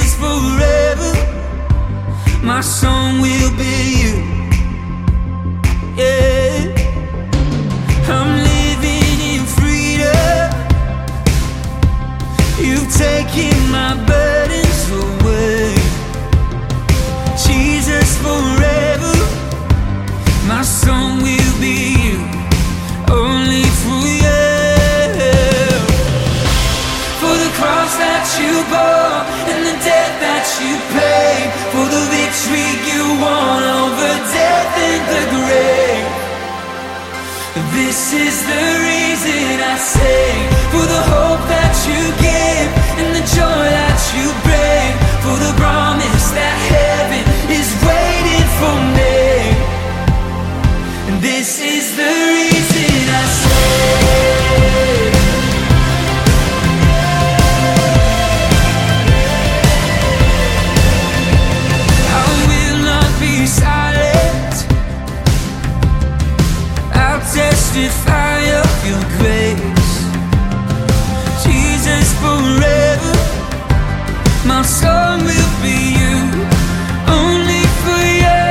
Jesus, forever my song will be you. Yeah, I'm living in freedom. You've taken my burdens away. Jesus, forever my song will be you, only for you. For the cross that you bore and the death that you paid, for the victory you won over death and the grave. This is the reason I sing, for the hope that you give and the joy that you bring, for the promise that heaven is waiting for me. And this is the reason I sing. I will not be silent. I'll testify of your grace. Jesus, forever my song will be you, only for you.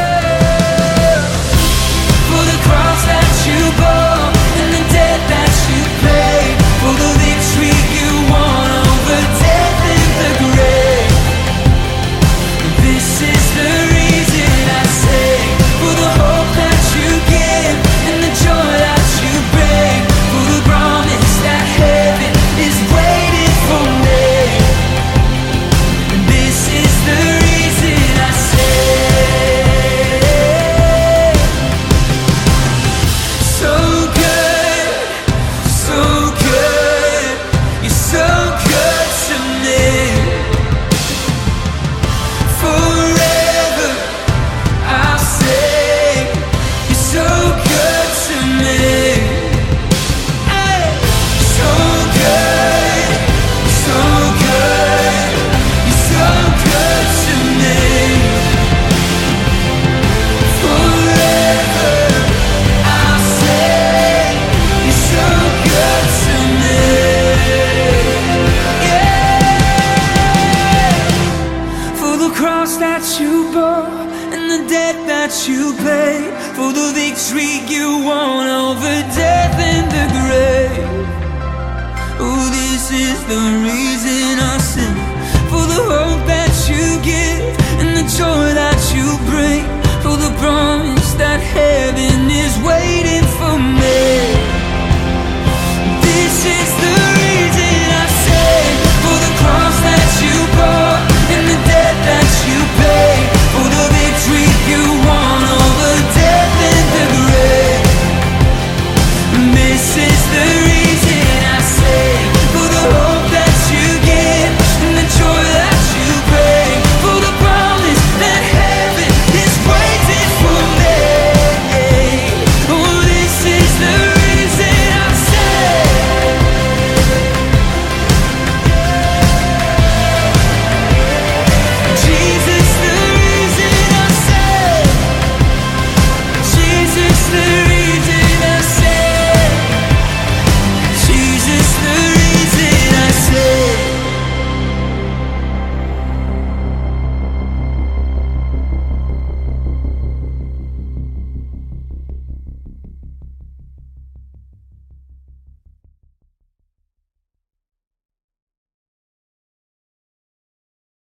For the cross that you bore and the death that you paid, for the victory you won over death and the grave. This is the reason I sing, for the hope that you give and the joy that you bring, for the promise that heaven is waiting for me. And this is the reason I sing. So good, so good, you're so good to me. Forever I'll sing, you're so good to me. Hey. So good, so good, you're so good to me. Forever I'll sing, you're so good to me. Yeah. For the cross that you bore and the death that you paid, for the victory you won over death and the grave. Oh, this is the reason I sing.